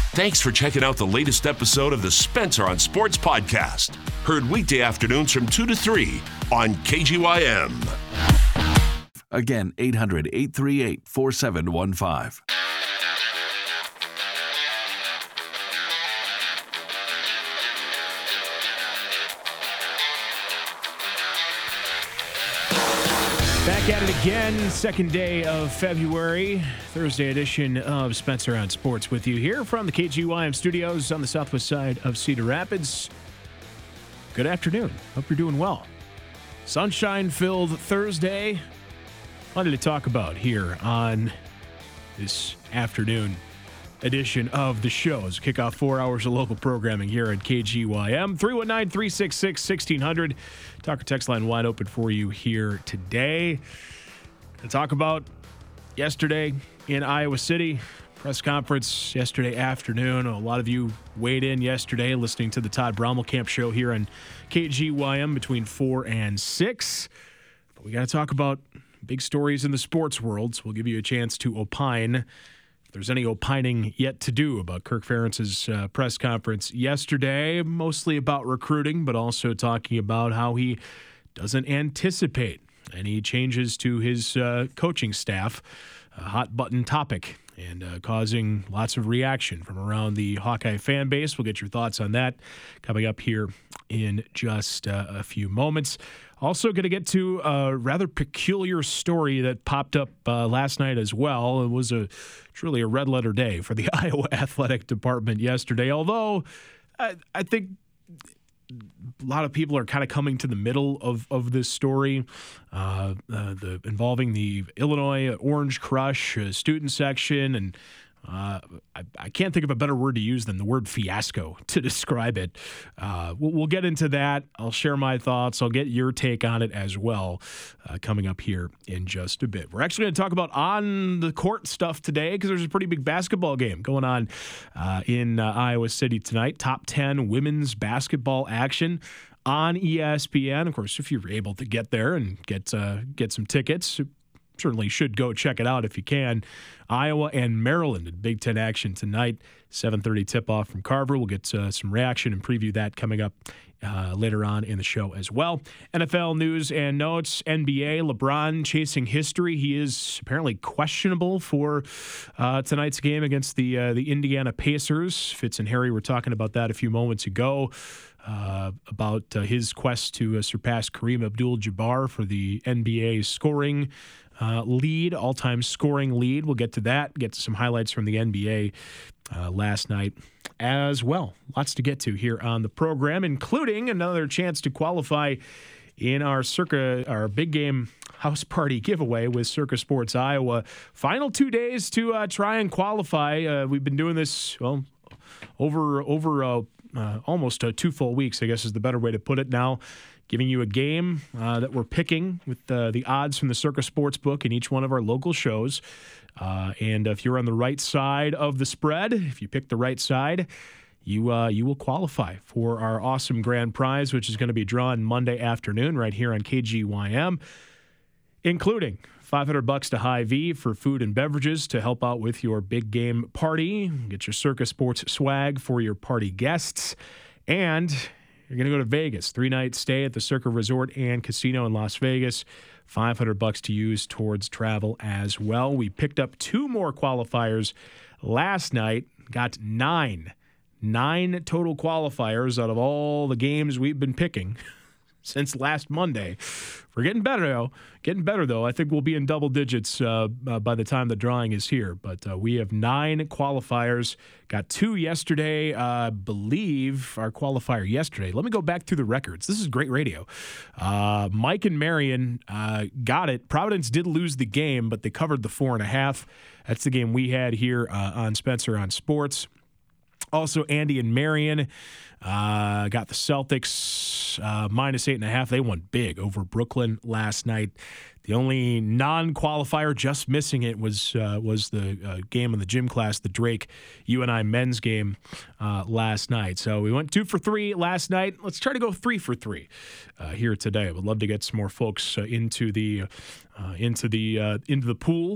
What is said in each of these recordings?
Thanks for checking out the latest episode of the Spencer on Sports podcast. Heard weekday afternoons from 2 to 3 on KGYM. Again, 800-838-4715. Back at it again, second day of February, Thursday edition of Spencer on Sports with you here from the KGYM studios on the southwest side of Cedar Rapids. Good afternoon. Hope you're doing well. Sunshine-filled Thursday. Plenty to talk about here on this afternoon edition of the shows. Kick off 4 hours of local programming here at KGYM. 319-366-1600. Talk or text line wide open for you here today. To talk about yesterday in Iowa City. Press conference yesterday afternoon. A lot of you weighed in yesterday listening to the Todd Brommelkamp show here on KGYM between 4 and 6. But we got to talk about big stories in the sports world, so we'll give you a chance to opine. If there's any opining yet to do about Kirk Ferentz's press conference yesterday, mostly about recruiting, but also talking about how he doesn't anticipate any changes to his coaching staff. A hot-button topic and causing lots of reaction from around the Hawkeye fan base. We'll get your thoughts on that coming up here in just a few moments. Also going to get to a rather peculiar story that popped up last night as well. It was truly a red-letter day for the Iowa Athletic Department yesterday, although I think a lot of people are kind of coming to the middle of this story, involving the Illinois Orange Crush student section, and I can't think of a better word to use than the word fiasco to describe it. We'll get into that. I'll share my thoughts. I'll get your take on it as well coming up here in just a bit. We're actually going to talk about on-the-court stuff today because there's a pretty big basketball game going on in Iowa City tonight. Top 10 women's basketball action on ESPN. Of course, if you're able to get there and get some tickets, certainly should go check it out if you can. Iowa and Maryland in Big Ten action tonight. 7:30 tip-off from Carver. We'll get some reaction and preview that coming up later on in the show as well. NFL news and notes. NBA, LeBron chasing history. He is apparently questionable for tonight's game against the Indiana Pacers. Fitz and Harry were talking about that a few moments ago. About his quest to surpass Kareem Abdul-Jabbar for the NBA scoring lead, all-time scoring lead. We'll get to that, get to some highlights from the NBA last night as well. Lots to get to here on the program, including another chance to qualify in our big game house party giveaway with Circa Sports Iowa. Final 2 days to try and qualify. We've been doing this, well, over almost 2 full weeks, I guess is the better way to put it now. Giving you a game that we're picking with the odds from the Circa Sportsbook in each one of our local shows. And if you're on the right side of the spread, if you pick the right side, you will qualify for our awesome grand prize, which is going to be drawn Monday afternoon right here on KGYM, including $500 to Hy-Vee for food and beverages to help out with your big game party. Get your Circa Sports swag for your party guests. And you're going to go to Vegas. 3-night stay at the Circa Resort and Casino in Las Vegas. $500 to use towards travel as well. We picked up 2 more qualifiers last night. Got 9 total qualifiers out of all the games we've been picking since last Monday. We're getting better though. I think we'll be in double digits by the time the drawing is here. But we have 9 qualifiers. Got 2 yesterday. I believe our qualifier yesterday. Let me go back through the records. This is great radio. Mike and Marion got it. Providence did lose the game, but they covered the 4.5. That's the game we had here on Spencer on Sports. Also, Andy and Marion got the Celtics -8.5. They won big over Brooklyn last night. The only non-qualifier just missing it was the game in the gym class, the Drake UNI men's game last night. So we went 2 for 3 last night. Let's try to go 3 for 3 here today. I would love to get some more folks into the pool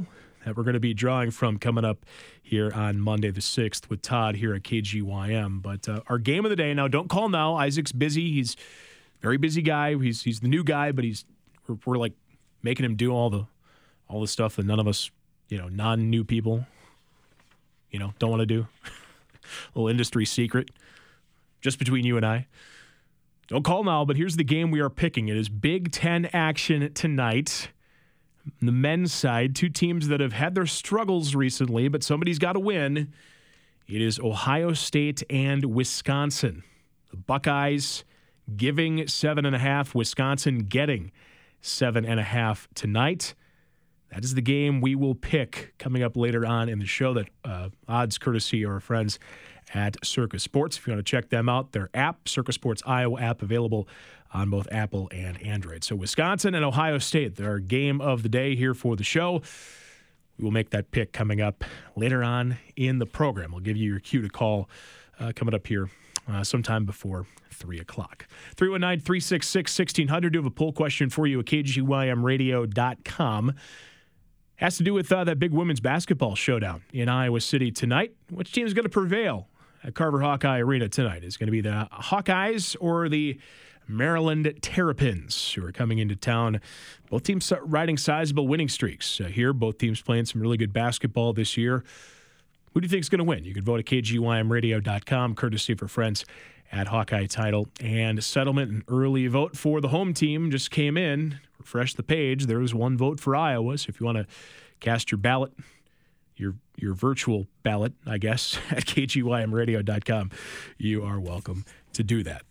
that we're going to be drawing from coming up here on Monday the 6th with Todd here at KGYM. But our game of the day, now don't call now. Isaac's busy. He's a very busy guy. He's the new guy, but we're like making him do all the stuff that none of us, non-new people, don't want to do. A little industry secret just between you and I. Don't call now, but here's the game we are picking. It is Big Ten action tonight. The men's side, two teams that have had their struggles recently, but somebody's got to win. It is Ohio State and Wisconsin. The Buckeyes giving 7.5, Wisconsin getting 7.5 tonight. That is the game we will pick coming up later on in the show. That odds courtesy of our friends at Circa Sports. If you want to check them out, their app, Circa Sports Iowa app, available on both Apple and Android. So Wisconsin and Ohio State, their game of the day here for the show. We will make that pick coming up later on in the program. We'll give you your cue to call coming up here sometime before 3 o'clock. 319-366-1600. Do have a poll question for you at KGYMradio.com. Has to do with that big women's basketball showdown in Iowa City tonight. Which team is going to prevail at Carver Hawkeye Arena tonight? Is it going to be the Hawkeyes or the Maryland Terrapins, who are coming into town? Both teams riding sizable winning streaks here. Both teams playing some really good basketball this year. Who do you think is going to win? You can vote at KGYMradio.com, courtesy of our friends at Hawkeye Title and Settlement. An early vote for the home team just came in. Refresh the page. There was one vote for Iowa. So if you want to cast your ballot, your virtual ballot, I guess, at KGYMradio.com, you are welcome to do that.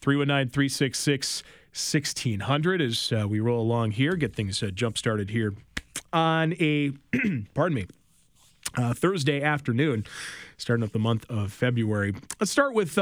319-366-1600 as we roll along here, get things jump-started here on a, pardon me, Thursday afternoon, starting up the month of February. Let's start with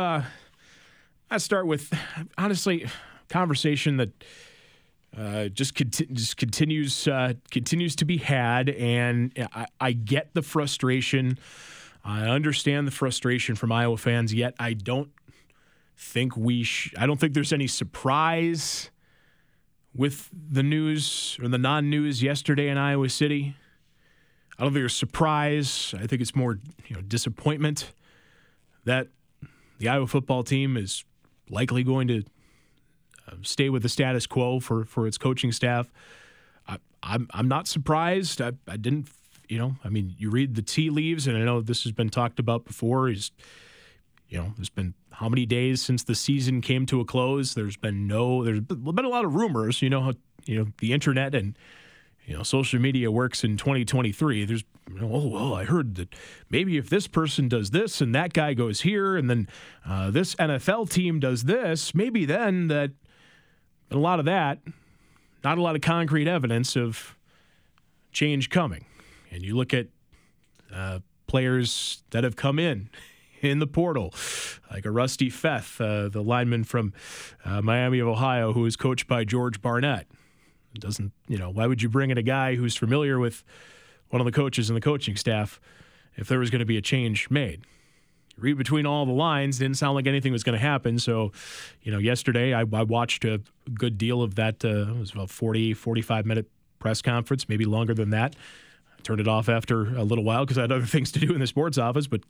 honestly, conversation that just continues to be had, and I get the frustration. I understand the frustration from Iowa fans. Yet I don't think I don't think there's any surprise with the news or the non-news yesterday in Iowa City. I don't think there's surprise. I think it's more disappointment that the Iowa football team is likely going to stay with the status quo for its coaching staff. I'm not surprised. I didn't, you read the tea leaves, and I know this has been talked about before. There's been how many days since the season came to a close? There's been a lot of rumors. The internet and social media works in 2023. There's, I heard that maybe if this person does this and that guy goes here, and then this NFL team does this, maybe then that. And a lot of that, not a lot of concrete evidence of change coming. And you look at players that have come in the portal, like a Rusty Feth, the lineman from Miami of Ohio, who is coached by George Barnett. Why would you bring in a guy who's familiar with one of the coaches and the coaching staff if there was going to be a change made? You read between all the lines, didn't sound like anything was going to happen. So, yesterday I watched a good deal of that. It was about 45-minute press conference, maybe longer than that. I turned it off after a little while because I had other things to do in the sports office. But,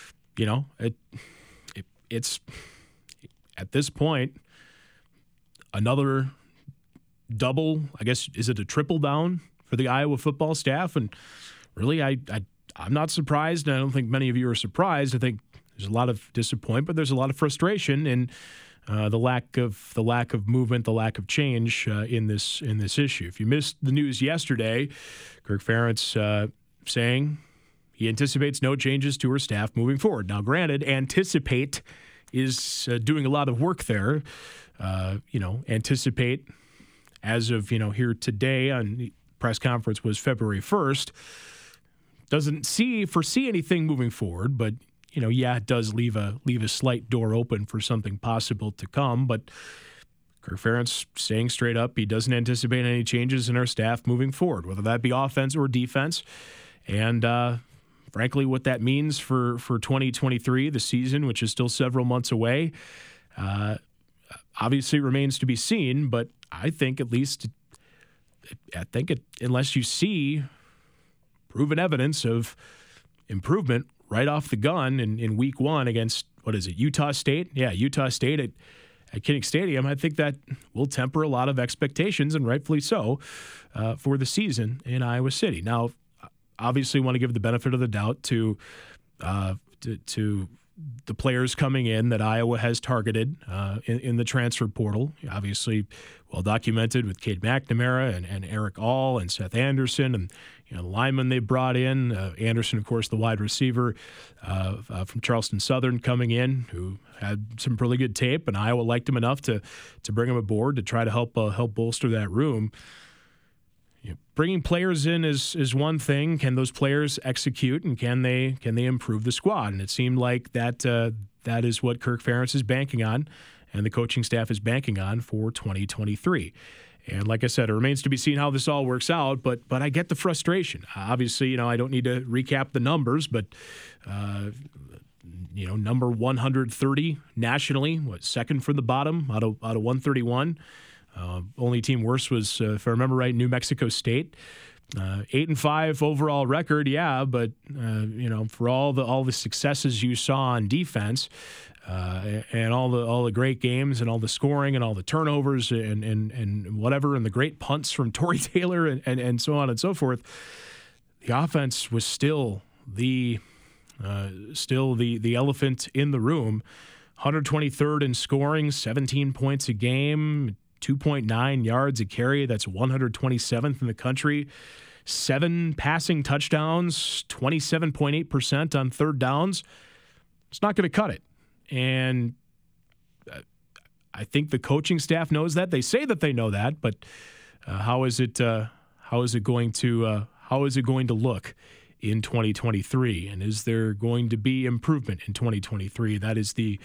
it's at this point another double, I guess, is it a triple down for the Iowa football staff? And really, I'm not surprised, and I don't think many of you are surprised. I think there's a lot of disappointment, but there's a lot of frustration in the lack of movement, the lack of change in this issue. If you missed the news yesterday, Kirk Ferentz saying he anticipates no changes to her staff moving forward. Now, granted, anticipate is doing a lot of work there. Anticipate as of here today on the press conference was February 1st. Doesn't foresee anything moving forward, but it does leave a slight door open for something possible to come. But Kirk Ferentz saying straight up he doesn't anticipate any changes in our staff moving forward, whether that be offense or defense. And frankly, what that means for 2023, the season, which is still several months away, obviously remains to be seen. But I think unless you see proven evidence of improvement right off the gun in week one against, Utah State? Yeah, Utah State at Kinnick Stadium. I think that will temper a lot of expectations, and rightfully so, for the season in Iowa City. Now, obviously want to give the benefit of the doubt to the players coming in that Iowa has targeted in the transfer portal. Obviously, well documented with Cade McNamara and Eric All and Seth Anderson and the linemen they brought in. Anderson, of course, the wide receiver from Charleston Southern coming in, who had some really good tape, and Iowa liked him enough to bring him aboard to try to help bolster that room. Bringing players in is one thing. Can those players execute, and can they improve the squad? And it seemed like that is what Kirk Ferentz is banking on, and the coaching staff is banking on for 2023. And like I said, it remains to be seen how this all works out. But I get the frustration. Obviously, I don't need to recap the numbers, but number 130 nationally, second from the bottom out of 131. Only team worse was, if I remember right, New Mexico State. 8-5 overall record, yeah, but for all the successes you saw on defense, and all the great games and all the scoring and all the turnovers and whatever, and the great punts from Tory Taylor and so on and so forth, the offense was still the elephant in the room. 123rd in scoring, 17 points a game, 2.9 yards a carry. That's 127th in the country. 7 passing touchdowns, 27.8% on third downs. It's not going to cut it. And I think the coaching staff knows that. They say that they know that, but how is it going to look in 2023, and is there going to be improvement in 2023? That is the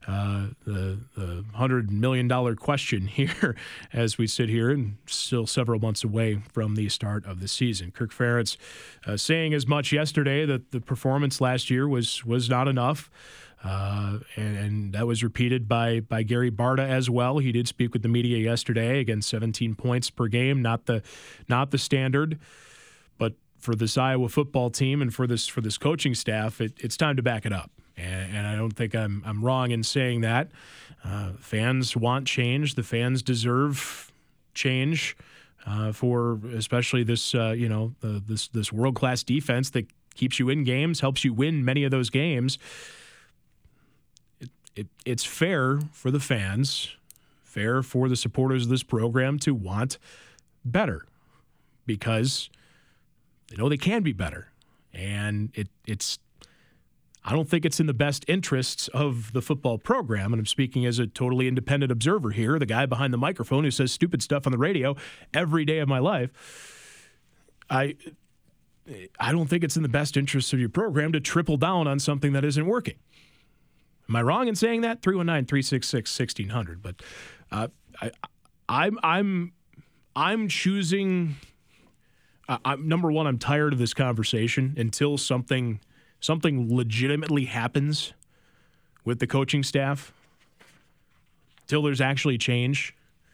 $100 million question here as we sit here and still several months away from the start of the season. Kirk Ferentz saying as much yesterday that the performance last year was not enough. And that was repeated by Gary Barta as well. He did speak with the media yesterday. Again, 17 points per game, not the standard. But for this Iowa football team and for this coaching staff, it's time to back it up. And I don't think I'm wrong in saying that. Fans want change. The fans deserve change for especially this this world-class defense that keeps you in games, helps you win many of those games. It's fair for the fans, fair for the supporters of this program to want better, because they know they can be better. And I don't think it's in the best interests of the football program, and I'm speaking as a totally independent observer here, the guy behind the microphone who says stupid stuff on the radio every day of my life. I don't think it's in the best interests of your program to triple down on something that isn't working. Am I wrong in saying that? 319-366-1600. But I'm choosing. Number one, I'm tired of this conversation until something legitimately happens with the coaching staff. Till there's actually change.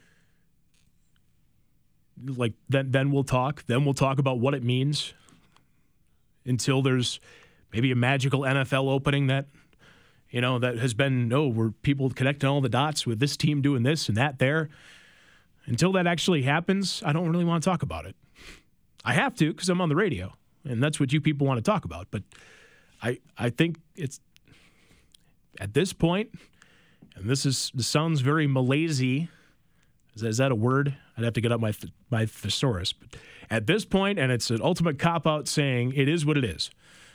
Like then we'll talk. Then we'll talk about what it means. Until there's maybe a magical NFL opening that has been, where people connecting all the dots with this team doing this and that there. Until that actually happens, I don't really want to talk about it. I have to, because I'm on the radio, and that's what you people want to talk about. But I think it's, at this point, and this sounds very Malaise. Is that a word? I'd have to get up my thesaurus. But at this point, and it's an ultimate cop-out saying, it is what it is.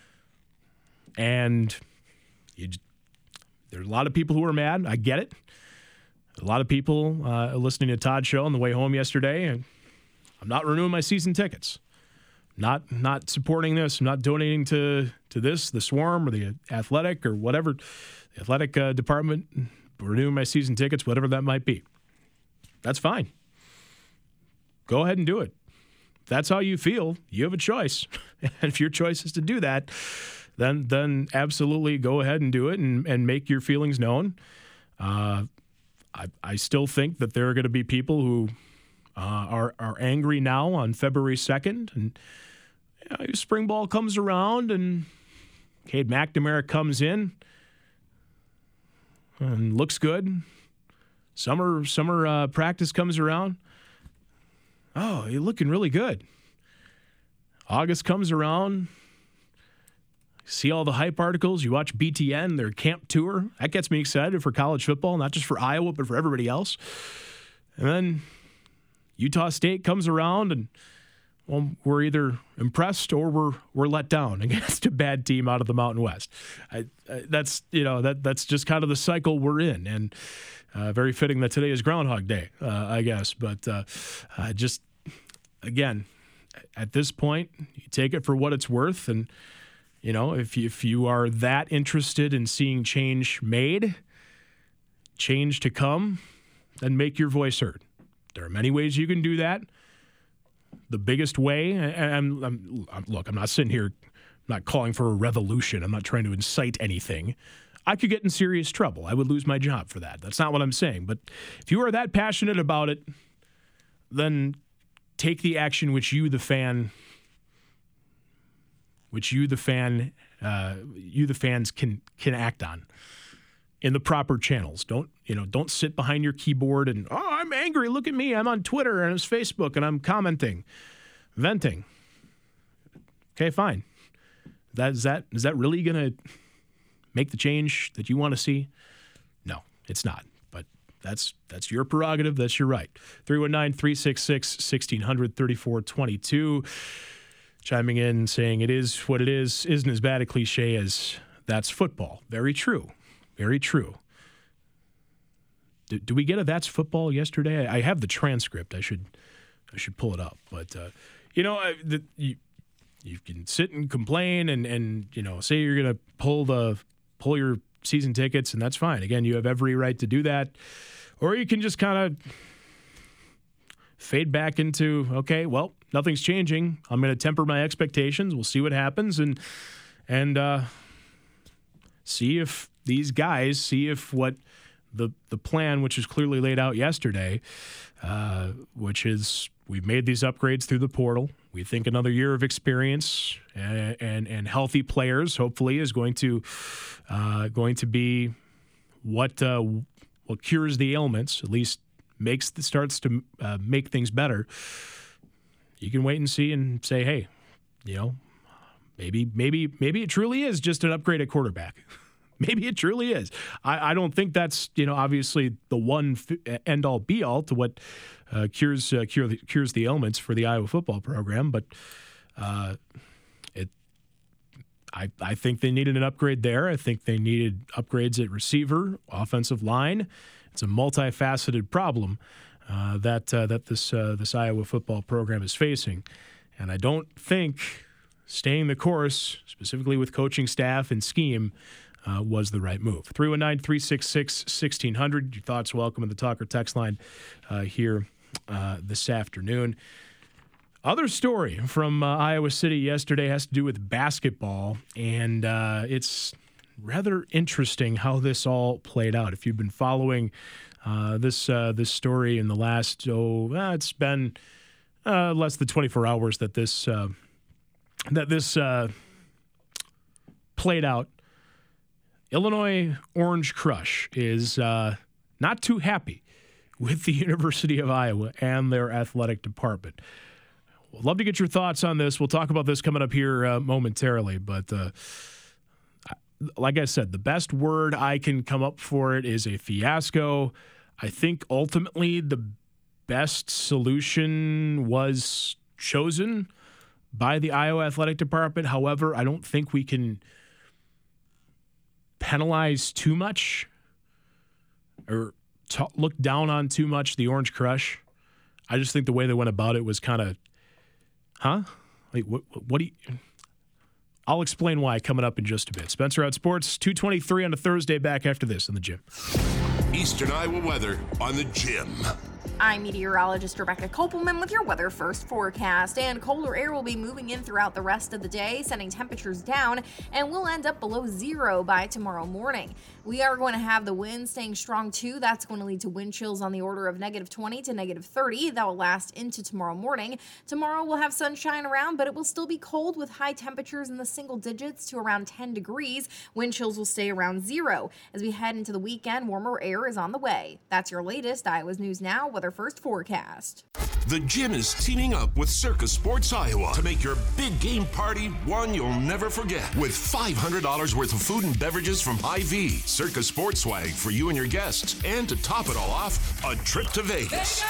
And there's a lot of people who are mad. I get it. A lot of people listening to Todd's show on the way home yesterday, and I'm not renewing my season tickets. Not supporting this. I'm not donating to this, the Swarm or the Athletic or whatever, the athletic department, renewing my season tickets, whatever that might be. That's fine. Go ahead and do it. If that's how you feel, you have a choice. And if your choice is to do that, then absolutely go ahead and do it and make your feelings known. I still think that there are going to be people who are angry now on February 2nd spring ball comes around and Cade McNamara comes in and looks good. Summer practice comes around. Oh, you're looking really good. August comes around. See all the hype articles. You watch BTN, their camp tour. That gets me excited for college football, not just for Iowa, but for everybody else. And then Utah State comes around, and well, we're either impressed or we're let down against a bad team out of the Mountain West. That's just kind of the cycle we're in, and very fitting that today is Groundhog Day, I guess. But just again, at this point, you take it for what it's worth, and if you are that interested in seeing change made, change to come, then make your voice heard. There are many ways you can do that. The biggest way, and look, I'm not sitting here, I'm not calling for a revolution. I'm not trying to incite anything. I could get in serious trouble. I would lose my job for that. That's not what I'm saying. But if you are that passionate about it, then take the action which you, the fans can act on in the proper channels. Don't sit behind your keyboard and, I'm angry. Look at me. I'm on Twitter and it's Facebook and I'm commenting, venting. Okay, fine. Is that really going to make the change that you want to see? No, it's not. But that's your prerogative. That's your right. 319-366-1600, 3422. Chiming in saying it is what it is isn't as bad a cliche as that's football. Very true. Very true. Do we get a that's football yesterday? I have the transcript. I should pull it up. But you can sit and complain and say you're going to pull your season tickets, and that's fine. Again, you have every right to do that. Or you can just kind of fade back into, okay, well, nothing's changing. I'm going to temper my expectations. We'll see what happens and see if these guys what the plan, which is clearly laid out yesterday, which is we've made these upgrades through the portal. We think another year of experience and healthy players hopefully is going to be what cures the ailments, at least starts to make things better. You can wait and see and say, hey, maybe it truly is just an upgrade at quarterback. Maybe it truly is. I don't think that's obviously the one end all be all to what cures the ailments for the Iowa football program, but I think they needed an upgrade there. I think they needed upgrades at receiver, offensive line. It's a multifaceted problem that this Iowa football program is facing, and I don't think staying the course, specifically with coaching staff and scheme, was the right move. 319-366-1600. Your thoughts welcome in the talk or text line here this afternoon. Other story from Iowa City yesterday has to do with basketball, and it's rather interesting how this all played out. If you've been following this story in the last, it's been less than 24 hours that this played out. Illinois Orange Crush is not too happy with the University of Iowa and their athletic department. We'd love to get your thoughts on this. We'll talk about this coming up here momentarily. But like I said, the best word I can come up for it is a fiasco. I think ultimately the best solution was chosen by the Iowa athletic department. However, I don't think we can penalize too much or look down on too much the Orange Crush. I just think the way they went about it was kind of, Like, what do you... I'll explain why coming up in just a bit. Spencer Outsports, 2:23 on a Thursday, back after this in the gym. Eastern Iowa weather on the gym. I'm meteorologist Rebecca Kopelman with your Weather First forecast, and colder air will be moving in throughout the rest of the day, sending temperatures down, and we'll end up below zero by tomorrow morning. We are going to have the wind staying strong too. That's going to lead to wind chills on the order of -20 to -30. That will last into tomorrow morning. Tomorrow we'll have sunshine around, but it will still be cold with high temperatures in the single digits to around 10 degrees. Wind chills will stay around zero. As we head into the weekend, warmer air is on the way. That's your latest Iowa's News Now Weather First forecast. The Gym is teaming up with Circa Sports Iowa to make your big game party one you'll never forget. With $500 worth of food and beverages from Hy-Vee, Circa Sports swag for you and your guests, and to top it all off, a trip to Vegas.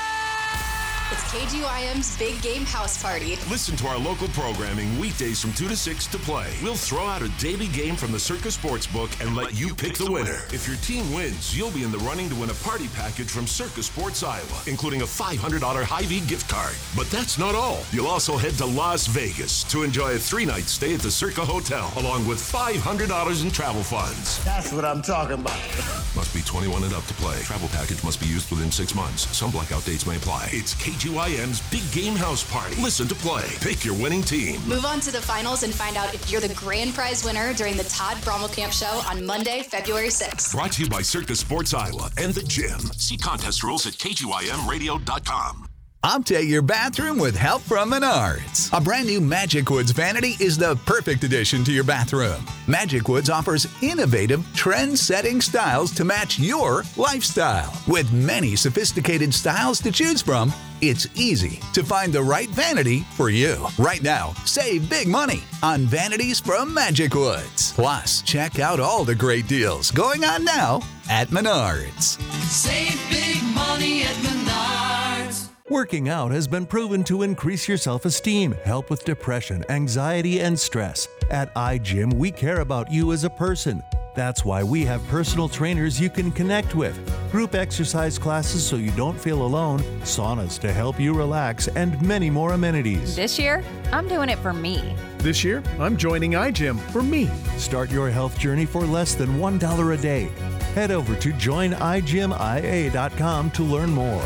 It's KGYM's Big Game House Party. Listen to our local programming weekdays from 2 to 6 to play. We'll throw out a daily game from the Circa Sportsbook and let you pick the winner. If your team wins, you'll be in the running to win a party package from Circa Sports Iowa, including a $500 Hy-Vee gift card. But that's not all. You'll also head to Las Vegas to enjoy a 3-night stay at the Circa Hotel, along with $500 in travel funds. That's what I'm talking about. Must be 21 and up to play. Travel package must be used within 6 months. Some blackout dates may apply. It's KGYM's Big Game House Party. Listen to play. Pick your winning team. Move on to the finals and find out if you're the grand prize winner during the Todd Brommelkamp Show on Monday, February 6th. Brought to you by Circa Sports Iowa and The Gym. See contest rules at KGYMradio.com. Update your bathroom with help from Menards. A brand new Magic Woods vanity is the perfect addition to your bathroom. Magic Woods offers innovative, trend-setting styles to match your lifestyle. With many sophisticated styles to choose from, it's easy to find the right vanity for you. Right now, save big money on vanities from Magic Woods. Plus, check out all the great deals going on now at Menards. Save big money at Menards. Working out has been proven to increase your self-esteem, help with depression, anxiety, and stress. At iGym, we care about you as a person. That's why we have personal trainers you can connect with, group exercise classes so you don't feel alone, saunas to help you relax, and many more amenities. This year, I'm doing it for me. This year, I'm joining iGym for me. Start your health journey for less than $1 a day. Head over to joinigymia.com to learn more.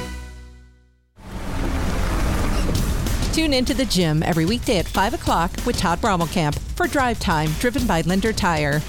Tune into The Gym every weekday at 5 o'clock with Todd Brommelkamp for Drive Time, driven by Linder Tire.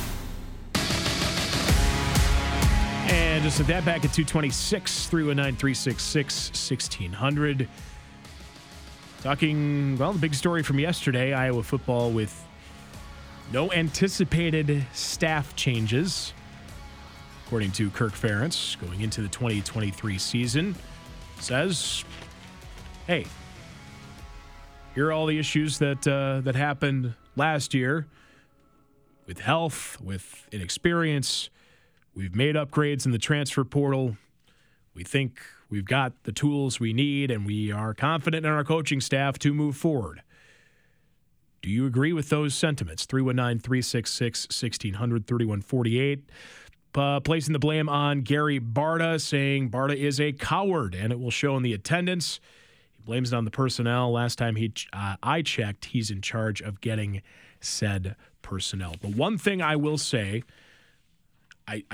And just at that, back at 226, 319-366-1600. Talking, well, the big story from yesterday, Iowa football with no anticipated staff changes, according to Kirk Ferentz, going into the 2023 season, says, hey, here are all the issues that happened last year with health, with inexperience. We've made upgrades in the transfer portal. We think we've got the tools we need, and we are confident in our coaching staff to move forward. Do you agree with those sentiments? 319-366-1600, 3148. Placing the blame on Gary Barta, saying Barta is a coward, and it will show in the attendance. Blames it on the personnel. Last time I checked, he's in charge of getting said personnel. The one thing I will say, I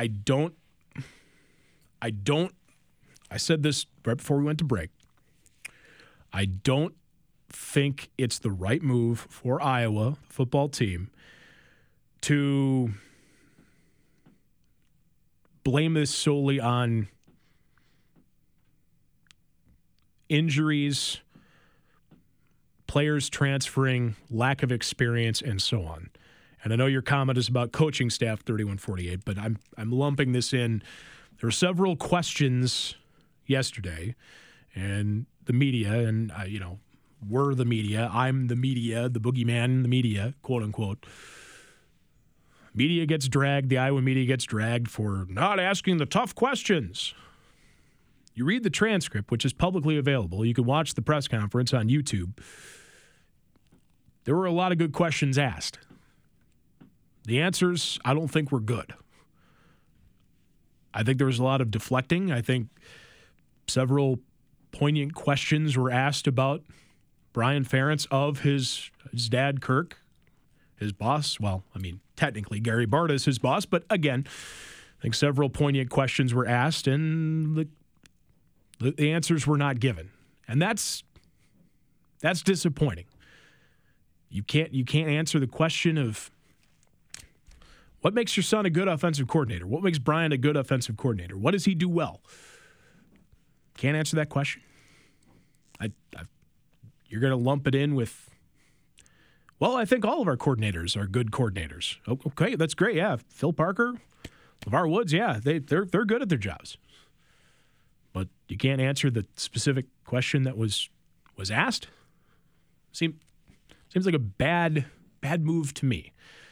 said this right before we went to break. I don't think it's the right move for Iowa football team to blame this solely on injuries, players transferring, lack of experience, and so on. And I know your comment is about coaching staff, 3148, but I'm lumping this in. There were several questions yesterday, and the media, and we're the media. I'm the media, the boogeyman, the media, quote unquote. Media gets dragged. The Iowa media gets dragged for not asking the tough questions. You read the transcript, which is publicly available. You can watch the press conference on YouTube. There were a lot of good questions asked. The answers, I don't think, were good. I think there was a lot of deflecting. I think several poignant questions were asked about Brian Ferentz of his dad, Kirk, his boss. Well, technically Gary Barta is his boss, but again, I think several poignant questions were asked, and The answers were not given, and that's disappointing. You can't answer the question of what makes your son a good offensive coordinator? What makes Brian a good offensive coordinator? What does he do well? Can't answer that question. You're going to lump it in with, well, I think all of our coordinators are good coordinators. Okay, that's great. Yeah, Phil Parker, LeVar Woods, yeah, they're good at their jobs. But you can't answer the specific question that was asked. Seems like a bad move to me.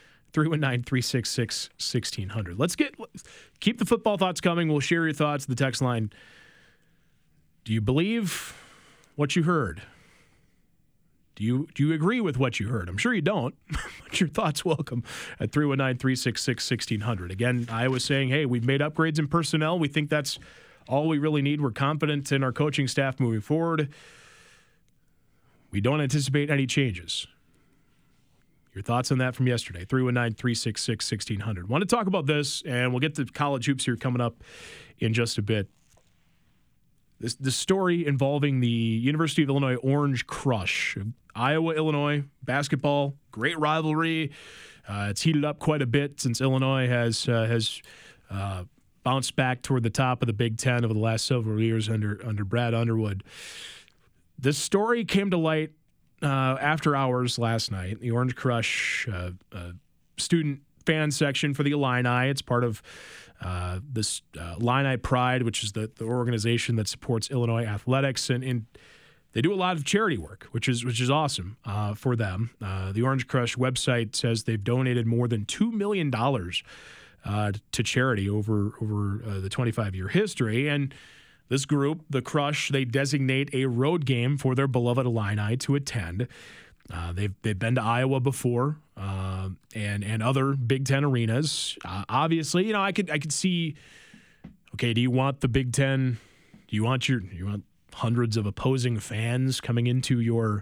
319-366-1600. Let's keep the football thoughts coming. We'll share your thoughts. The text line. Do you believe what you heard? Do you agree with what you heard? I'm sure you don't, but your thoughts welcome at 319-366-1600. Again, Iowa's saying, hey, we've made upgrades in personnel. We think that's all we really need. We're confident in our coaching staff moving forward. We don't anticipate any changes. Your thoughts on that from yesterday, 319-366-1600. Want to talk about this, and we'll get to college hoops here coming up in just a bit. This story involving the University of Illinois Orange Crush. Iowa-Illinois basketball, great rivalry. It's heated up quite a bit since Illinois has bounced back toward the top of the Big Ten over the last several years under Brad Underwood. This story came to light after hours last night. The Orange Crush student fan section for the Illini. It's part of this Illini Pride, which is the organization that supports Illinois athletics, and they do a lot of charity work, which is awesome for them. The Orange Crush website says they've donated more than $2 million to charity over the 25-year history. And this group, the Crush, they designate a road game for their beloved Illini to attend. They've been to Iowa before and other Big Ten arenas. Obviously, I could see. Okay, do you want the Big Ten? Do you want hundreds of opposing fans coming into your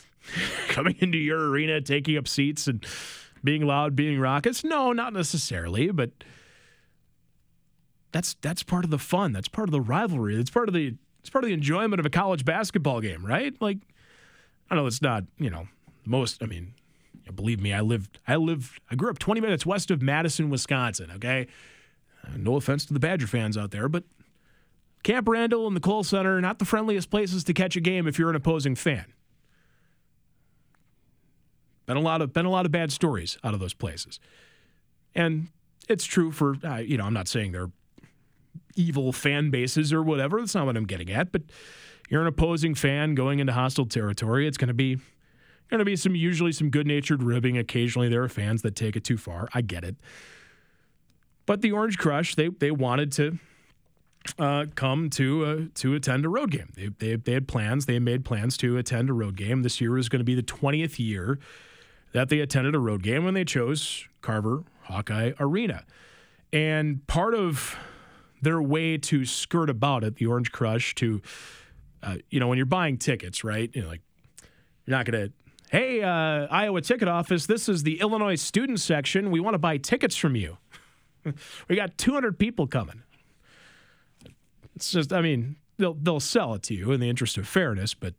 arena, taking up seats and being loud, being raucous? No, not necessarily, but that's part of the fun. That's part of the rivalry. It's part of the enjoyment of a college basketball game, right? Like, I know it's not, most. I mean, believe me, I grew up 20 minutes west of Madison, Wisconsin. Okay, no offense to the Badger fans out there, but Camp Randall and the Kohl Center are not the friendliest places to catch a game if you're an opposing fan. Been a lot of bad stories out of those places, and it's true for I'm not saying they're evil fan bases or whatever. That's not what I'm getting at. But you're an opposing fan going into hostile territory. It's going to be usually some good-natured ribbing. Occasionally there are fans that take it too far. I get it. But the Orange Crush, they wanted to come to attend a road game. They had plans. They had made plans to attend a road game. This year was going to be the 20th year that they attended a road game when they chose Carver Hawkeye Arena. And part of their way to skirt about it, the Orange Crush, to when you're buying tickets, right? You're not going to, hey, Iowa ticket office, this is the Illinois student section. We want to buy tickets from you. We got 200 people coming. It's just, they'll sell it to you in the interest of fairness, but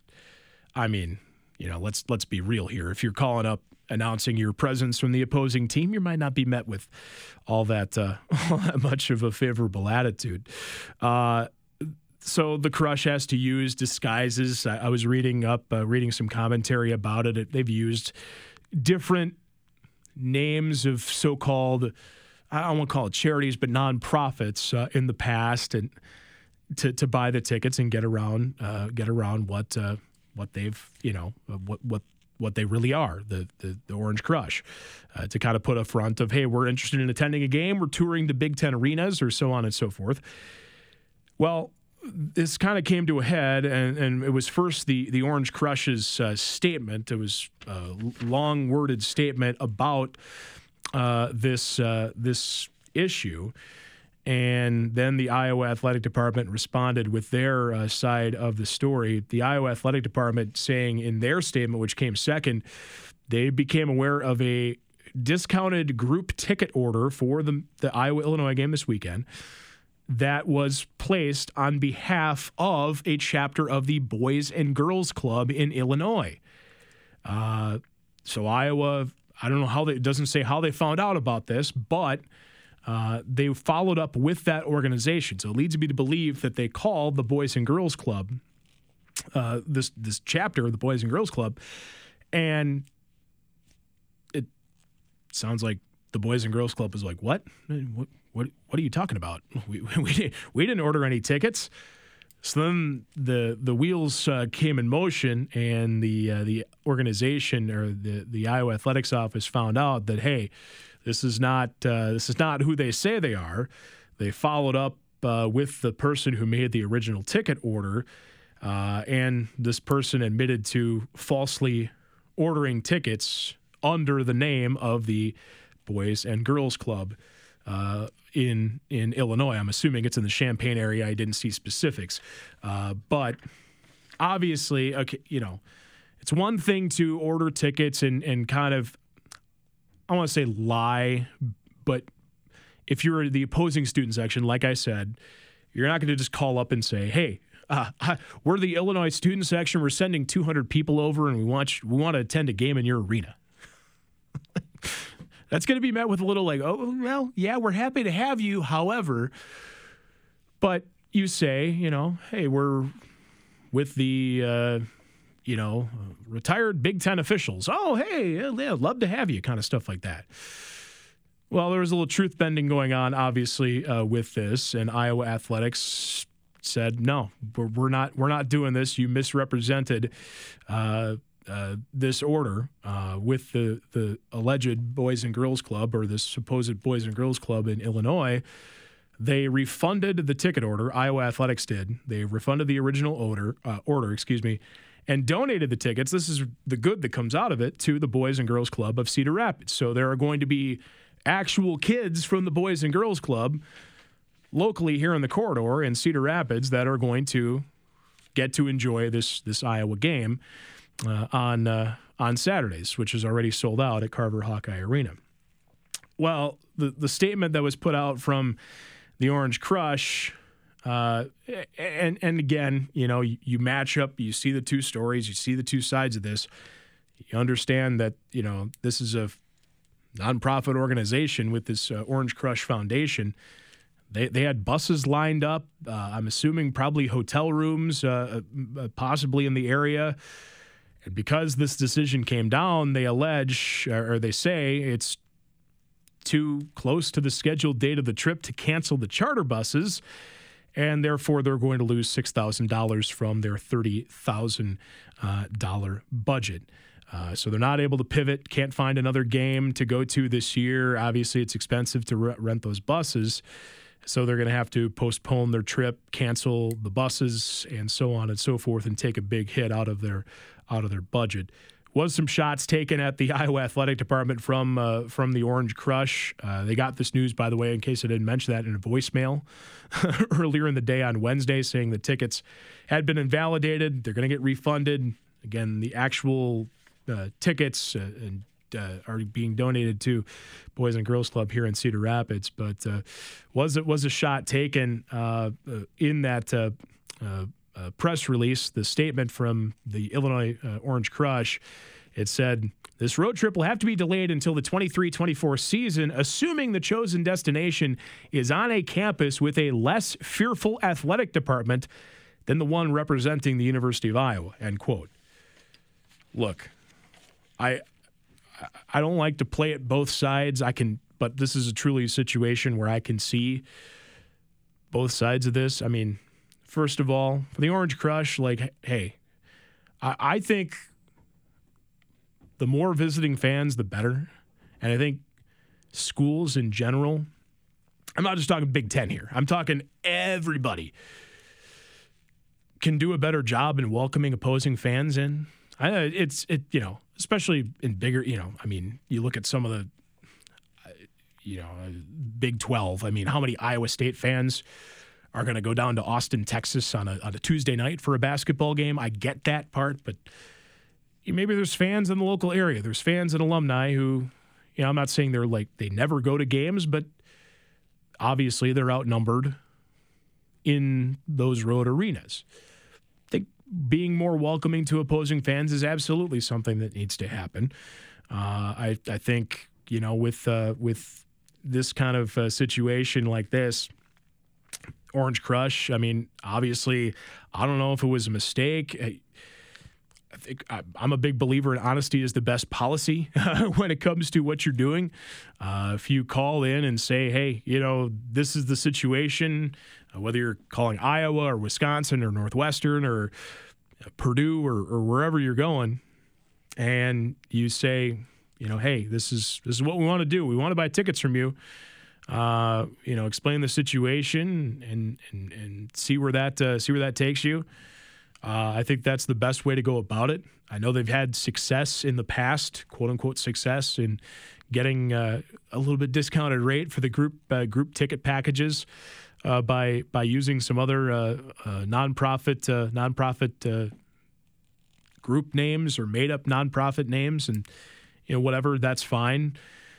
let's be real here. If you're calling up announcing your presence from the opposing team, you might not be met with all that much of a favorable attitude. So the Crush has to use disguises. I was reading some commentary about it. They've used different names of so-called, I don't want to call it charities, but nonprofits in the past, and to buy the tickets and get around what they've what they really are, the Orange Crush, to kind of put a front of, hey, we're interested in attending a game, we're touring the Big Ten arenas, or so on and so forth. Well, this kind of came to a head, and it was first the Orange Crush's statement. It was a long-worded statement about this issue, and then the Iowa Athletic Department responded with their side of the story. The Iowa Athletic Department saying in their statement, which came second, they became aware of a discounted group ticket order for the Iowa-Illinois game this weekend that was placed on behalf of a chapter of the Boys and Girls Club in Illinois. So Iowa, I don't know how it doesn't say how they found out about this, but they followed up with that organization. So it leads me to believe that they called the Boys and Girls Club, this chapter of the Boys and Girls Club, and it sounds like the Boys and Girls Club was like, what? What are you talking about? We didn't order any tickets. So then the wheels came in motion, and the organization or the Iowa Athletics office found out that, hey, this is not who they say they are. They followed up with the person who made the original ticket order, and this person admitted to falsely ordering tickets under the name of the Boys and Girls Club in Illinois. I'm assuming it's in the Champaign area. I didn't see specifics. But obviously, okay, it's one thing to order tickets and kind of, I want to say lie, but if you're the opposing student section, like I said, you're not going to just call up and say, hey, we're the Illinois student section. We're sending 200 people over, and we want to attend a game in your arena. That's going to be met with a little like, oh, well, yeah, we're happy to have you. However, but you say, hey, we're with the, retired Big Ten officials. Oh, hey, yeah, love to have you, kind of stuff like that. Well, there was a little truth bending going on, obviously, with this, and Iowa Athletics said, no, we're not doing this. You misrepresented this order with the alleged Boys and Girls Club, or this supposed Boys and Girls Club in Illinois. They refunded the ticket order. Iowa Athletics did. They refunded the original order, and donated the tickets. This is the good that comes out of it, to the Boys and Girls Club of Cedar Rapids. So there are going to be actual kids from the Boys and Girls Club locally here in the corridor in Cedar Rapids that are going to get to enjoy this Iowa game on Saturdays, which is already sold out at Carver Hawkeye Arena. Well, the statement that was put out from the Orange Crush, and again, you match up, you see the two stories, you see the two sides of this, you understand that, this is a nonprofit organization with this Orange Crush Foundation. They had buses lined up, I'm assuming probably hotel rooms, possibly in the area. And because this decision came down, they allege, or they say, it's too close to the scheduled date of the trip to cancel the charter buses, and therefore they're going to lose $6,000 from their $30,000 budget. So they're not able to pivot, can't find another game to go to this year. Obviously, it's expensive to rent those buses, so they're going to have to postpone their trip, cancel the buses, and so on and so forth, and take a big hit out of their budget. Was some shots taken at the Iowa Athletic Department from the Orange Crush. They got this news, by the way, in case I didn't mention that, in a voicemail earlier in the day on Wednesday, saying the tickets had been invalidated. They're going to get refunded. Again, the actual tickets are being donated to Boys and Girls Club here in Cedar Rapids. But was a shot taken in that press release, the statement from the Illinois Orange Crush? It said, this road trip will have to be delayed until the 23-24 season, assuming the chosen destination is on a campus with a less fearful athletic department than the one representing the University of Iowa, end quote. Look, I don't like to play it both sides. But this is a truly situation where I can see both sides of this. I mean, first of all, for the Orange Crush, like, hey, I think the more visiting fans, the better. And I think schools in general, I'm not just talking Big Ten here, I'm talking everybody, can do a better job in welcoming opposing fans in. Especially in bigger, you look at some of the, Big 12. I mean, how many Iowa State fans are going to go down to Austin, Texas on a Tuesday night for a basketball game? I get that part, but maybe there's fans in the local area. There's fans and alumni who, I'm not saying they never go to games, but obviously they're outnumbered in those road arenas. I think being more welcoming to opposing fans is absolutely something that needs to happen. I think, with this kind of situation like this, Orange Crush, I mean, obviously, I don't know if it was a mistake. I think I'm a big believer in honesty is the best policy when it comes to what you're doing. If you call in and say, hey, this is the situation, whether you're calling Iowa or Wisconsin or Northwestern or Purdue or wherever you're going, and you say, hey, this is what we want to do. We want to buy tickets from you. Explain the situation and see where that takes you. I think that's the best way to go about it. I know they've had success in the past, quote unquote success, in getting a little bit discounted rate for the group ticket packages by using some other nonprofit group names or made up nonprofit names, and whatever, that's fine.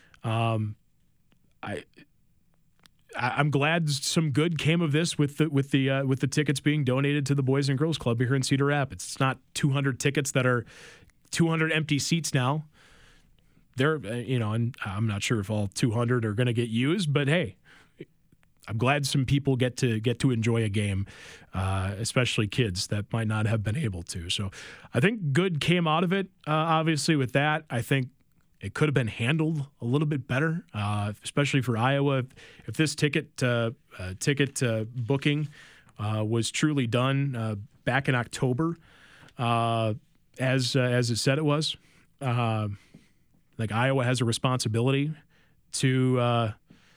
I'm glad some good came of this with the tickets being donated to the Boys and Girls Club here in Cedar Rapids. It's not 200 tickets that are 200 empty seats now. They're and I'm not sure if all 200 are going to get used, but hey, I'm glad some people get to enjoy a game, especially kids that might not have been able to. So I think good came out of it. Obviously, with that, I think it could have been handled a little bit better, especially for Iowa. If this ticket booking was truly done back in October, as it said it was, like Iowa has a responsibility to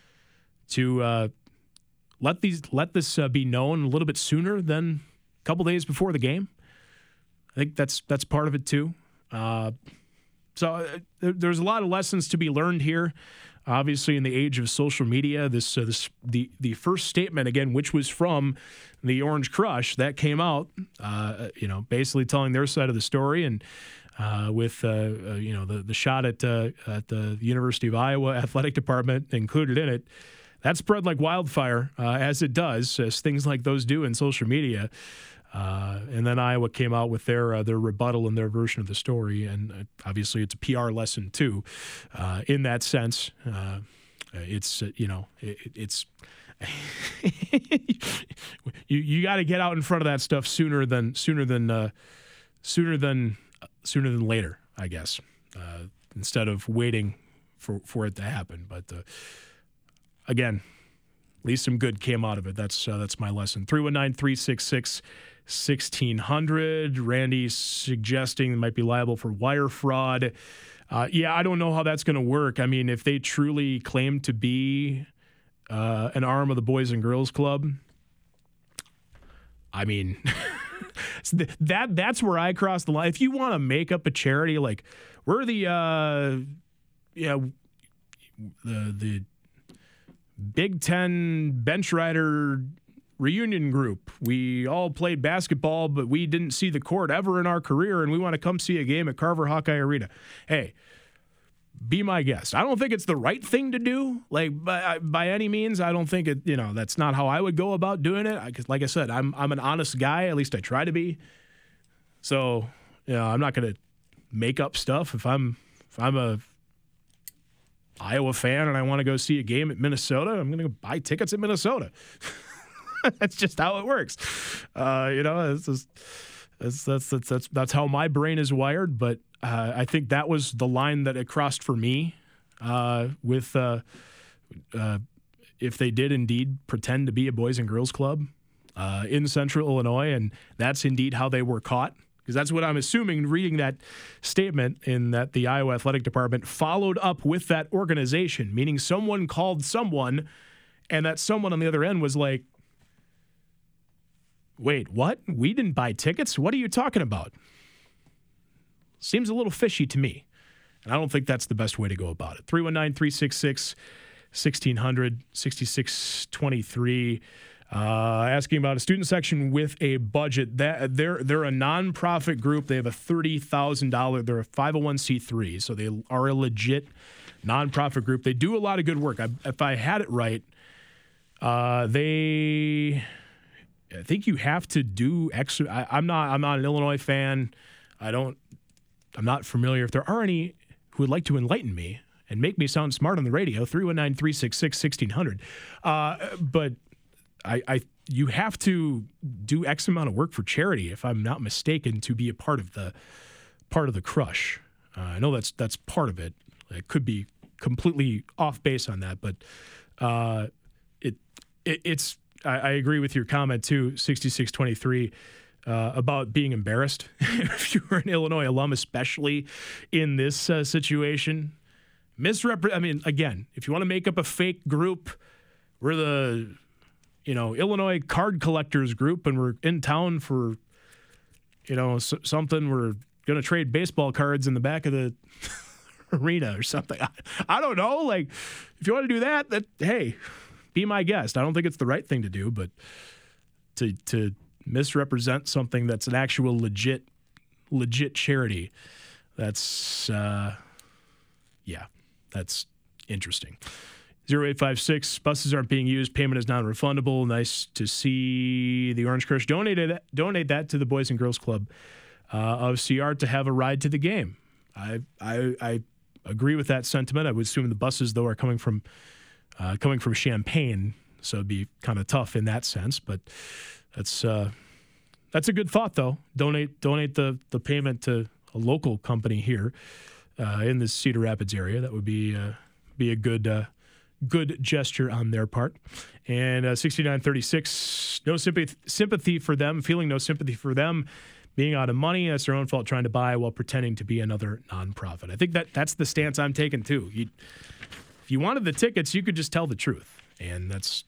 let this be known a little bit sooner than a couple days before the game. I think that's part of it too. So there's a lot of lessons to be learned here. Obviously, in the age of social media, the first statement, again, which was from the Orange Crush, that came out, basically telling their side of the story, and with the shot at the University of Iowa athletic department included in it. That spread like wildfire, as it does, as things like those do in social media. And then Iowa came out with their rebuttal and their version of the story, and obviously it's a PR lesson too. In that sense, it's you got to get out in front of that stuff sooner than later, I guess, instead of waiting for it to happen. But again, at least some good came out of it. That's my lesson. 319-366-1600. Randy suggesting they might be liable for wire fraud. I don't know how that's going to work. I mean, if they truly claim to be an arm of the Boys and Girls Club, I mean, that's where I cross the line. If you want to make up a charity, like we're the Big Ten bench rider reunion group. We all played basketball, but we didn't see the court ever in our career, and we want to come see a game at Carver Hawkeye Arena. Hey, be my guest. I don't think it's the right thing to do, like by any means. I don't think it. That's not how I would go about doing it. Like I said, I'm an honest guy. At least I try to be. So, I'm not going to make up stuff. If I'm a Iowa fan and I want to go see a game at Minnesota, I'm going to go buy tickets at Minnesota. That's just how it works. That's how my brain is wired. But I think that was the line that it crossed for me. If they did indeed pretend to be a Boys and Girls Club in Central Illinois, and that's indeed how they were caught. Because that's what I'm assuming, reading that statement, in that the Iowa Athletic Department followed up with that organization, meaning someone called someone, and that someone on the other end was like, wait, what? We didn't buy tickets? What are you talking about? Seems a little fishy to me. And I don't think that's the best way to go about it. 319-366-1600, 6623. Asking about a student section with a budget. That they're a nonprofit group. They have a $30,000. They're a 501c3, so they are a legit nonprofit group. They do a lot of good work. If I had it right, they think you have to do extra. I'm not an Illinois fan. I'm not familiar. If there are any who would like to enlighten me and make me sound smart on the radio, 319-366-1600. But you have to do X amount of work for charity, if I'm not mistaken, to be a part of the crush. I know that's part of it. It could be completely off base on that, but it's. I agree with your comment too, 6623, about being embarrassed if you were an Illinois alum, especially in this situation. I mean, again, if you want to make up a fake group, we're the Illinois card collectors group, and we're in town for something. We're going to trade baseball cards in the back of the arena or something. I don't know. Like, if you want to do that, hey, be my guest. I don't think it's the right thing to do, but to misrepresent something that's an actual legit charity, that's interesting. 0856, buses aren't being used, payment is non-refundable. Nice to see the Orange Crush donate that to the Boys and Girls Club of CR to have a ride to the game. I agree with that sentiment. I would assume the buses, though, are coming from Champaign, so it'd be kind of tough in that sense. But that's a good thought, though. Donate the payment to a local company here in the Cedar Rapids area. That would be a good gesture on their part. And 6936, no sympathy for them. Feeling no sympathy for them. Being out of money, that's their own fault, trying to buy while pretending to be another nonprofit. I think that's the stance I'm taking, too. If you wanted the tickets, you could just tell the truth. And that's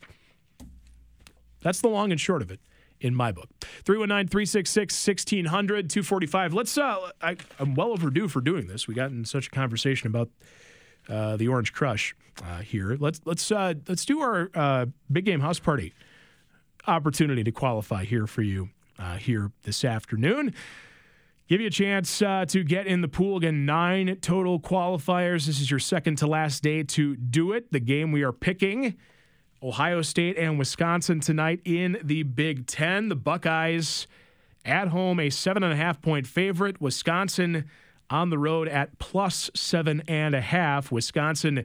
the long and short of it in my book. 319-366-1600, 245. I'm well overdue for doing this. We got in such a conversation about the Orange Crush here. Let's do our big game house party opportunity to qualify here for you here this afternoon. Give you a chance to get in the pool. Again, 9 total qualifiers. This is your second to last day to do it. The game we are picking, Ohio State and Wisconsin tonight in the Big Ten. The Buckeyes at home, a 7.5-point favorite. Wisconsin on the road at plus 7.5. Wisconsin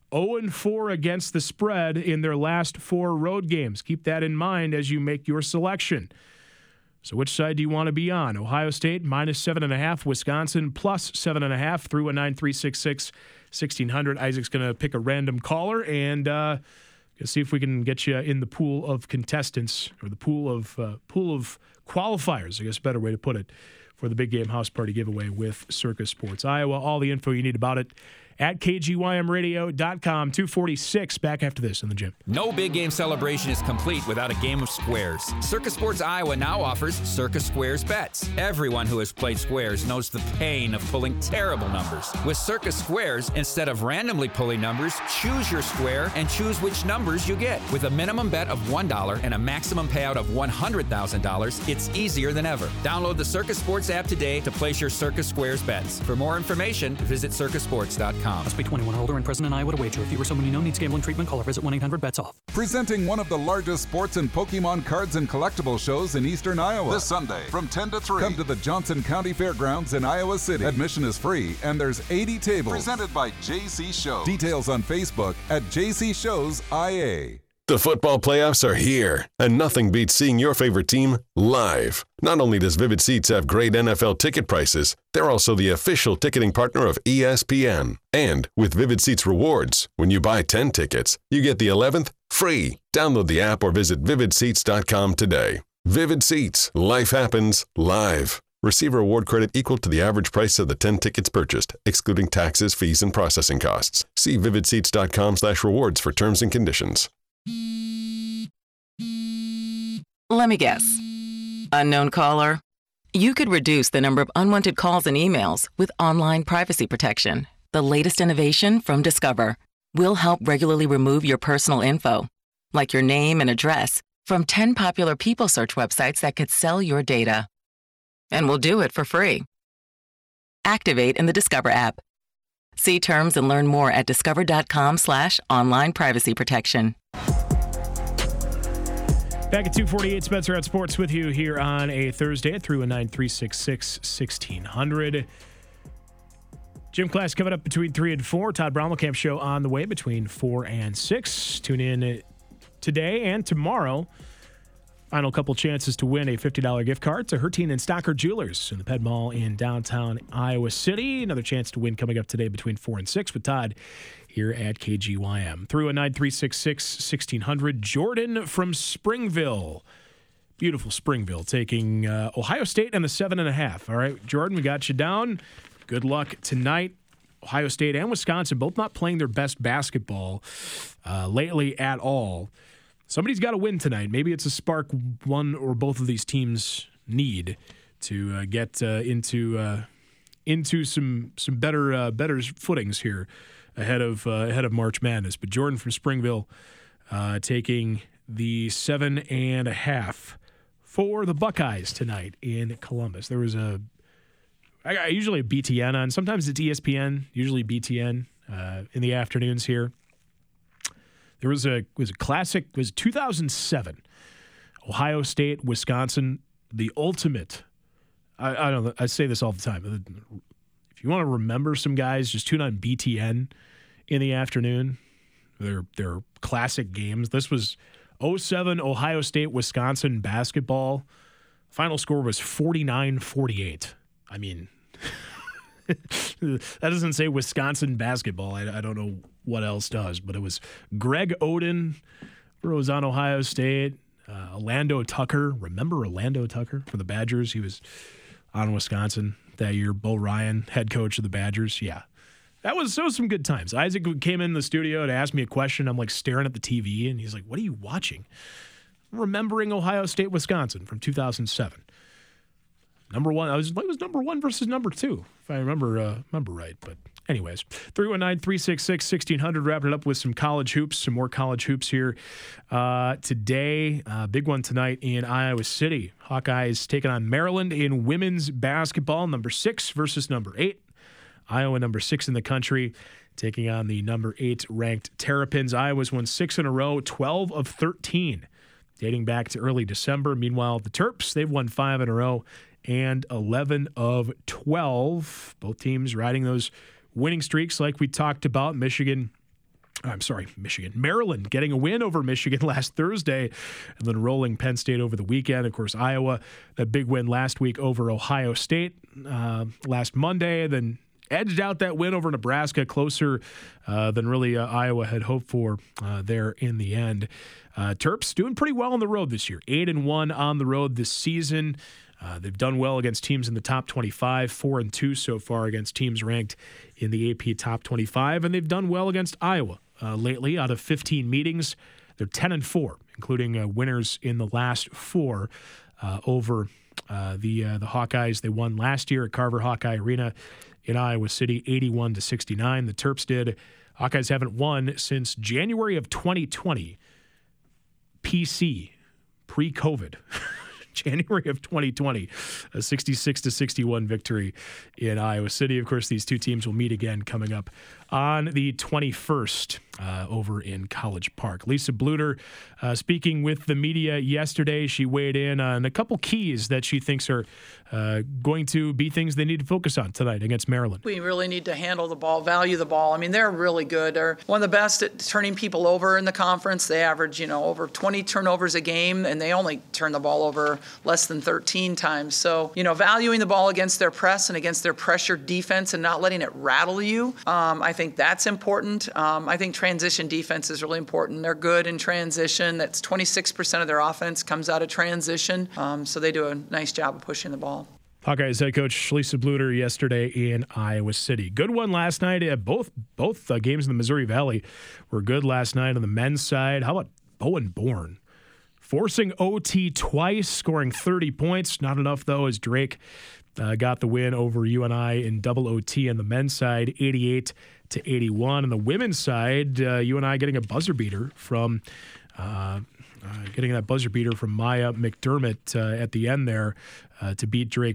0-4 against the spread in their last 4 road games. Keep that in mind as you make your selection. So which side do you want to be on? Ohio State minus 7.5, Wisconsin plus 7.5, 319-366-1600. Isaac's going to pick a random caller and see if we can get you in the pool of contestants, or the pool of qualifiers, I guess a better way to put it, for the big game house party giveaway with Circa Sports Iowa. All the info you need about it at kgymradio.com. 246, back after this in the gym. No big game celebration is complete without a game of squares. Circa Sports Iowa now offers Circa Squares bets. Everyone who has played squares knows the pain of pulling terrible numbers. With Circa Squares, instead of randomly pulling numbers, choose your square and choose which numbers you get. With a minimum bet of $1 and a maximum payout of $100,000, it's easier than ever. Download the Circa Sports app today to place your Circa Squares bets. For more information, visit circasports.com. Must be 21 or older and present in Iowa to wager. If you or someone you know needs gambling treatment, call or visit 1-800-BETS-OFF. Presenting one of the largest sports and Pokemon cards and collectible shows in eastern Iowa. This Sunday from 10 to 3. Come to the Johnson County Fairgrounds in Iowa City. Admission is free and there's 80 tables. Presented by JC Shows. Details on Facebook at JC Shows IA. The football playoffs are here, and nothing beats seeing your favorite team live. Not only does Vivid Seats have great NFL ticket prices, they're also the official ticketing partner of ESPN. And with Vivid Seats rewards, when you buy 10 tickets, you get the 11th free. Download the app or visit vividseats.com today. Vivid Seats. Life happens live. Receive a reward credit equal to the average price of the 10 tickets purchased, excluding taxes, fees, and processing costs. See vividseats.com/rewards for terms and conditions. Let me guess. Unknown caller? You could reduce the number of unwanted calls and emails with online privacy protection. The latest innovation from Discover will help regularly remove your personal info, like your name and address, from 10 popular people search websites that could sell your data. And we'll do it for free. Activate in the Discover app. See terms and learn more at discover.com/online privacy protection. Back at 2:48, Spencer at Sports with you here on a Thursday at 319-366-1600. Gym class coming up between 3 and 4. Todd Brommelkamp show on the way between 4 and 6. Tune in today and tomorrow. Final couple chances to win a $50 gift card to Hertine and Stocker Jewelers in the Ped Mall in downtown Iowa City. Another chance to win coming up today between 4 and 6 with Todd here at KGYM. 319-366-1600. Jordan from Springville. Beautiful Springville taking Ohio State and the 7.5. All right, Jordan, we got you down. Good luck tonight. Ohio State and Wisconsin both not playing their best basketball lately at all. Somebody's got to win tonight. Maybe it's a spark one or both of these teams need to get into some better footings here ahead of March Madness. But Jordan from Springville taking the 7.5 for the Buckeyes tonight in Columbus. There was I usually a BTN on. Sometimes it's ESPN. Usually BTN in the afternoons here. There was a classic. It was 2007, Ohio State, Wisconsin, the ultimate. I don't know. I say this all the time. If you want to remember some guys, just tune on BTN in the afternoon. They're classic games. This was 2007 Ohio State, Wisconsin basketball. Final score was 49-48. I mean, that doesn't say Wisconsin basketball. I don't know what else does, but it was Greg Oden, who was on Ohio State. Orlando Tucker. Remember Orlando Tucker for the Badgers? He was on Wisconsin that year. Bo Ryan, head coach of the Badgers. Yeah. That was some good times. Isaac came in the studio to ask me a question. I'm like staring at the TV, and he's like, "What are you watching?" Remembering Ohio State, Wisconsin from 2007. Number one, it was number 1 versus number 2, if I remember right. But anyways, 319-366-1600, wrapping it up with some college hoops, some more college hoops here today. Big one tonight in Iowa City. Hawkeyes taking on Maryland in women's basketball, number 6 versus number 8. Iowa, number 6 in the country, taking on the number 8 ranked Terrapins. Iowa's won 6 in a row, 12 of 13, dating back to early December. Meanwhile, the Terps, they've won 5 in a row and 11 of 12. Both teams riding those winning streaks like we talked about. Maryland getting a win over Michigan last Thursday and then rolling Penn State over the weekend. Of course, Iowa, that big win last week over Ohio State last Monday, then edged out that win over Nebraska, closer than really Iowa had hoped for there in the end. Terps doing pretty well on the road this year. 8-1 on the road this season. They've done well against teams in the top 25, 4-2 so far against teams ranked in the AP top 25, and they've done well against Iowa lately. Out of 15 meetings, they're 10-4, including winners in the last 4 over the Hawkeyes. They won last year at Carver Hawkeye Arena in Iowa City, 81-69. The Terps did. Hawkeyes haven't won since January of 2020. PC, pre-COVID. January of 2020, a 66-61 victory in Iowa City. Of course, these two teams will meet again coming up on the 21st over in College Park. Lisa Bluter speaking with the media yesterday. She weighed in on a couple keys that she thinks are going to be things they need to focus on tonight against Maryland. We really need to handle the ball, value the ball. I mean, they're really good. They're one of the best at turning people over in the conference. They average, over 20 turnovers a game, and they only turn the ball over less than 13 times. So, valuing the ball against their press and against their pressure defense and not letting it rattle you, I think that's important. I think transition defense is really important. They're good in transition. That's 26% of their offense comes out of transition. So they do a nice job of pushing the ball. Hawkeyes head coach Lisa Bluter yesterday in Iowa City. Good one last night. Both games in the Missouri Valley were good last night on the men's side. How about Bowen Bourne? Forcing OT twice, scoring 30 points. Not enough, though, as Drake got the win over UNI in double OT on the men's side, 88-81. On the women's side, UNI getting a buzzer beater from Maya McDermott at the end there to beat Drake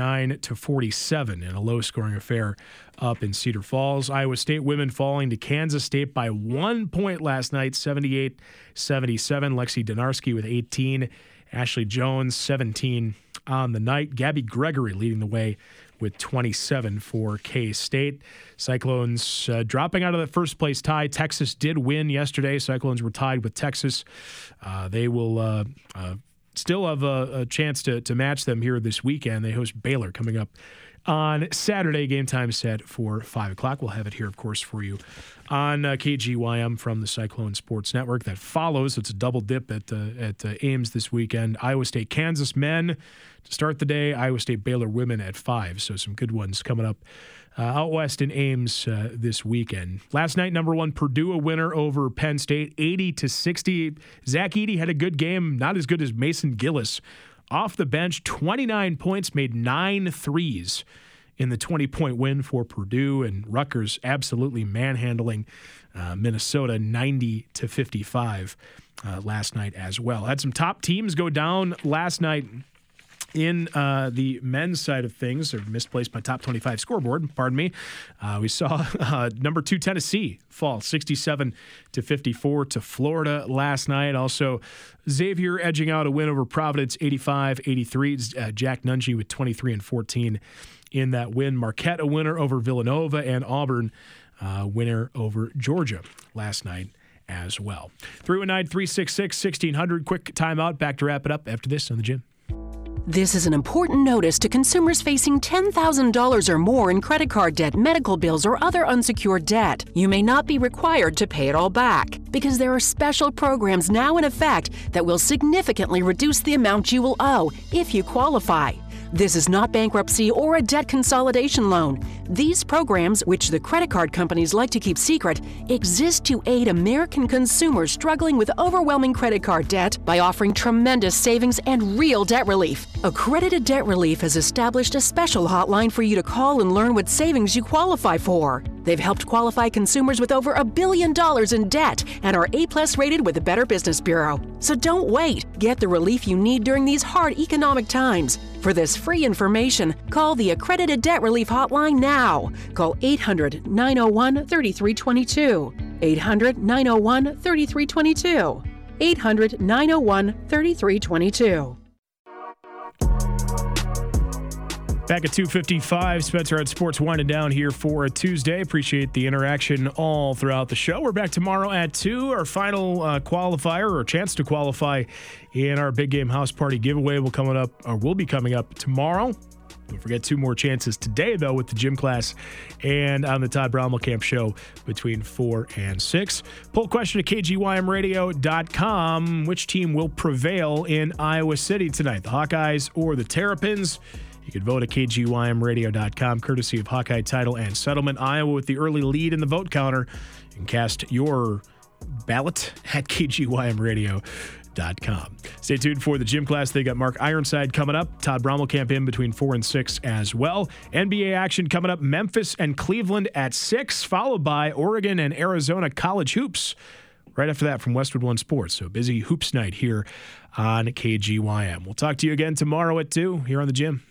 49-47 in a low-scoring affair up in Cedar Falls. Iowa State women falling to Kansas State by 1 point last night, 78-77. Lexi Donarski with 18. Ashley Jones, 17 on the night. Gabby Gregory leading the way with 27 for K-State. Cyclones dropping out of the first-place tie. Texas did win yesterday. Cyclones were tied with Texas. They will still have a chance to match them here this weekend. They host Baylor coming up on Saturday. Game time set for 5 o'clock. We'll have it here, of course, for you on KGYM from the Cyclone Sports Network. That follows. It's a double dip at Ames this weekend. Iowa State, Kansas men to start the day. Iowa State, Baylor women at 5. So some good ones coming up out west in Ames this weekend. Last night, number 1, Purdue a winner over Penn State, 80-60. Zach Edey had a good game, not as good as Mason Gillis. Off the bench, 29 points, made 9 threes in the 20-point win for Purdue, and Rutgers absolutely manhandling Minnesota 90-55 last night as well. Had some top teams go down last night in the men's side of things, or misplaced my top 25 scoreboard, pardon me. We saw number 2 Tennessee fall 67-54 to Florida last night. Also, Xavier edging out a win over Providence 85-83. Jack Nungy with 23 and 14 in that win. Marquette a winner over Villanova, and Auburn winner over Georgia last night as well. 319-366-1600. Quick timeout. Back to wrap it up after this on the Gym. This is an important notice to consumers facing $10,000 or more in credit card debt, medical bills, or other unsecured debt. You may not be required to pay it all back because there are special programs now in effect that will significantly reduce the amount you will owe if you qualify. This is not bankruptcy or a debt consolidation loan. These programs, which the credit card companies like to keep secret, exist to aid American consumers struggling with overwhelming credit card debt by offering tremendous savings and real debt relief. Accredited Debt Relief has established a special hotline for you to call and learn what savings you qualify for. They've helped qualify consumers with over $1 billion in debt and are A+ rated with the Better Business Bureau. So don't wait. Get the relief you need during these hard economic times. For this free information, call the Accredited Debt Relief Hotline now. Call 800-901-3322. 800-901-3322. 800-901-3322. Back at 2:55, Spencer at Sports winding down here for a Tuesday. Appreciate the interaction all throughout the show. We're back tomorrow at 2. Our final qualifier, or chance to qualify in our Big Game House Party giveaway will be coming up tomorrow. Don't forget 2 more chances today, though, with the gym class and on the Todd Brommelkamp show between 4 and 6. Poll question at KGYMradio.com. Which team will prevail in Iowa City tonight, the Hawkeyes or the Terrapins? You can vote at KGYMradio.com, courtesy of Hawkeye Title and Settlement. Iowa with the early lead in the vote counter. You can cast your ballot at KGYMradio.com. Stay tuned for the gym class. They got Mark Ironside coming up. Todd Brommelkamp in between 4 and 6 as well. NBA action coming up. Memphis and Cleveland at 6, followed by Oregon and Arizona college hoops right after that from Westwood One Sports. So busy hoops night here on KGYM. We'll talk to you again tomorrow at 2 here on the gym.